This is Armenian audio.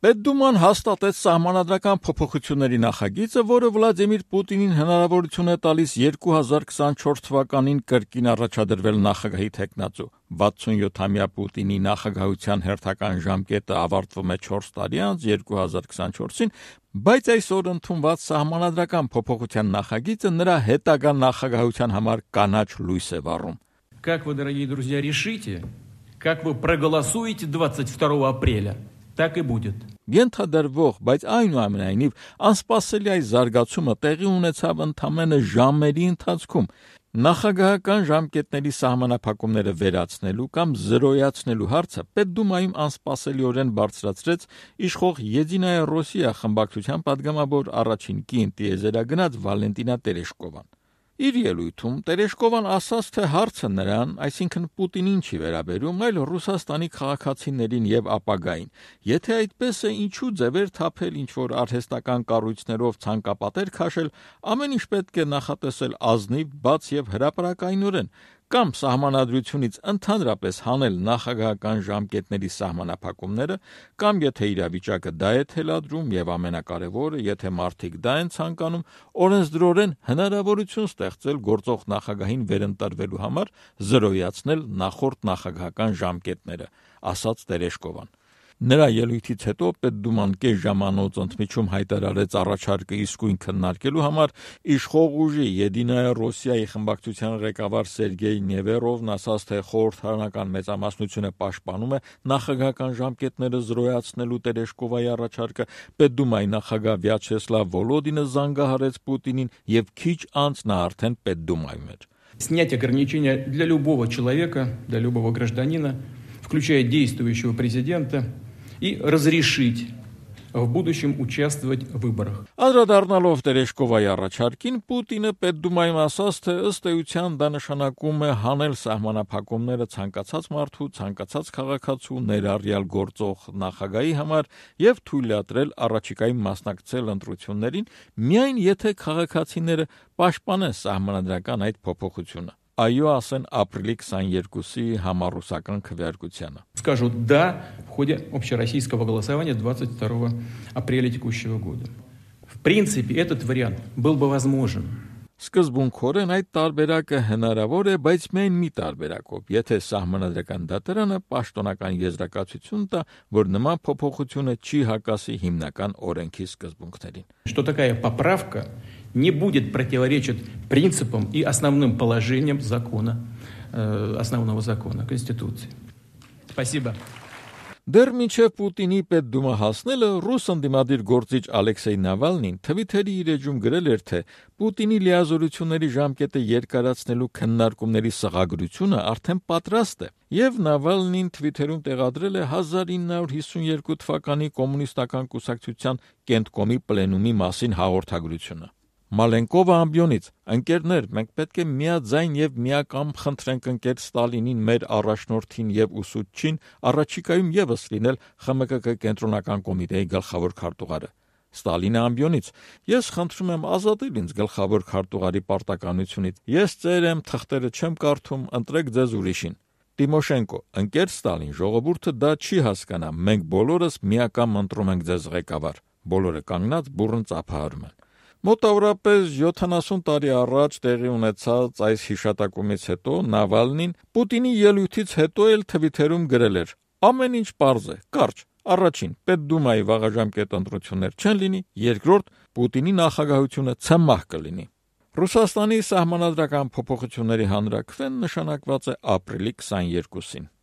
Պետդուման հաստատեց սահմանադրական փոփոխությունների նախագիծը, որը Վլադիմիր Պուտինին հնարավորություն է տալիս 2024 թվականին կրկին առաջադրվել նախագահի թեկնածու։ 67-ամյա Պուտինի նախագահության հերթական ժամկետը ավարտվում է 4 տարի անց 2024-ին, բայց այսօր ընդունված սահմանադրական փոփոխության նախագիծը նրա հետագա նախագահության համար կանաչ լույս է վառում։ Как вы, дорогие друзья, решите, как вы проголосуете 22 апреля, так и будет. Ենթադրվող, բայց այնուամենայնիվ անսպասելի այս զարգացումը տեղի ունեցավ ընդամենը ժամերի ընթացքում։ Նախագահական ժամկետների սահմանափակումները վերացնելու կամ զրոյացնելու հարցը Պետդումայում անսպասելիորեն բարձրացրեց իշխող Եդինայա Ռոսիա խմբակցության падգամավոր առաջին կին տիեզերագնաց Վալենտինա Տերեշկովան։ Իր ելույթում Տերեշկովան ասաց, թե հարցը նրան, այսինքն Պուտինին չի վերաբերում, այլ Ռուսաստանի քաղաքացիներին եւ ապագային։ Եթե այդպես է, ինչու ձևեր թափել, ինչ-որ արհեստական կառույցներով ցանկապատեր քաշել, ամեն ինչ պետք է նախատեսել ազնիվ, բաց եւ հրապարակայնորեն, կամ սահմանադրությունից ընդհանրապես հանել նախագահական ժամկետների սահմանափակումները, կամ եթե իրավիճակը դա է թելադրում եւ ամենակարևորը, եթե մարդիկ դա են ցանկանում, օրենսդրորեն հնարավորություն ստեղծել գործող նախագահին վերընտրվելու համար զրոյացնել նախորդ նախագահական ժամկետները, ասաց Տերեշկովան։ Նրա ելույթից հետո Պետդուման կես ժամանոց ընդմիջում հայտարարեց առաջարկը իսկույն քննարկելու համար իշխող ուժի Եդինայա Ռոսիայի խմբակցության ղեկավար Սերգեյ Նևերովն ասաց, թե խորհրդարանական մեծամասնությունը պաշտպանում է նախագահական ժամկետները զրոյացնելու Տերեշկովայի առաջարկը, Պետդումայի նախագահ Վյաչեսլավ Վոլոդինը զանգահարեց Պուտինին եւ քիչ անց նա արդեն Պետդումայում էր։ Снять ограничения для любого человека, для любого гражданина, включая действующего президента, и разрешить в будущем участвовать в выборах. Անդրադառնալով Տերեշկովայի առաջարկին, Պուտինը Պետդումայում ասաց, թե ըստ էության դա նշանակում է հանել սահմանափակումները ցանկացած մարդու, ցանկացած քաղաքացու ներառյալ գործող նախագահի համար եւ թույլատրել առաջիկայում մասնակցել ընտրություններին, միայն եթե քաղաքացիները պաշտպանեն սահմանադրական այդ փոփոխությունը։ Այո, ասեն ապրիլի 22-ի համառուսական քվեարկությանը։ Скажут «да» в ходе общероссийского голосования 22 апреля текущего года. В принципе, этот вариант был бы возможен. Սկզբունքորեն այդ տարբերակը հնարավոր է, բայց միայն մի տարբերակով, եթե սահմանադրական դատարանը պաշտոնական եզրակացություն տա, որ նման փոփոխությունը չի հակասի հիմնական օրենքի սկզբունքներին։ Что такая поправка не будет противоречить принципам и основным положениям закона, основного закона, Конституции. Спасибо. Դեռ մինչև Պուտինի Պետդումա հասնելը ռուս ընդդիմադիր գործիչ Ալեքսեյ Նավալնին Թվիթերի իր էջում գրել էր, թե Պուտինի լիազորությունների ժամկետը երկարացնելու քննարկումների սղագրությունը արդեն պատրաստ է, եւ Նավալնին Թվիթերում տեղադրել է 1952 թվականի կոմունիստական կուսակցության Կենտկոմի պլենումի մասին հաղորդագրությունը։ Մալենկովը ամբիոնից, ընկերներ, մենք պետք է միաձայն եւ միակամ խնդրենք ընկեր Ստալինին, մեր առաջնորդին եւ ուսուցչին առաջիկայում եւս լինել ԽՄԿԿ կենտրոնական կոմիտեի գլխավոր քարտուղարը։ Ստալինը ամբիոնից, ես խնդրում եմ ազատել ինձ գլխավոր քարտուղարի պարտականությունից, ես ծեր եմ, թղթերը չեմ կարդում, ընտրեք ձեզ ուրիշին։ Տիմոշենկո, ընկեր Ստալին, ժողովուրդը դա չի հասկանա, մենք բոլորս միակամ ընտրում ենք ձեզ ղեկավար։ Բոլորը կանգնած բուռն ծափահարում են։ Մոտավորապես 70 տարի առաջ տեղի ունեցած այս հիշատակումից հետո Նավալնին Պուտինի ելույթից հետո էլ Թվիթերում գրել էր. ամեն ինչ պարզ է, կարճ, առաջին, Պետդումայի վաղաժամկետ ընտրություններ չեն լինի, երկրորդ, Պուտինի նախագահությունը ցմահ կլինի։ Ռուսաստանի սահմանադրական փոփոխությունների հանրաքվեն նշանակված է ապրիլի 22-ին։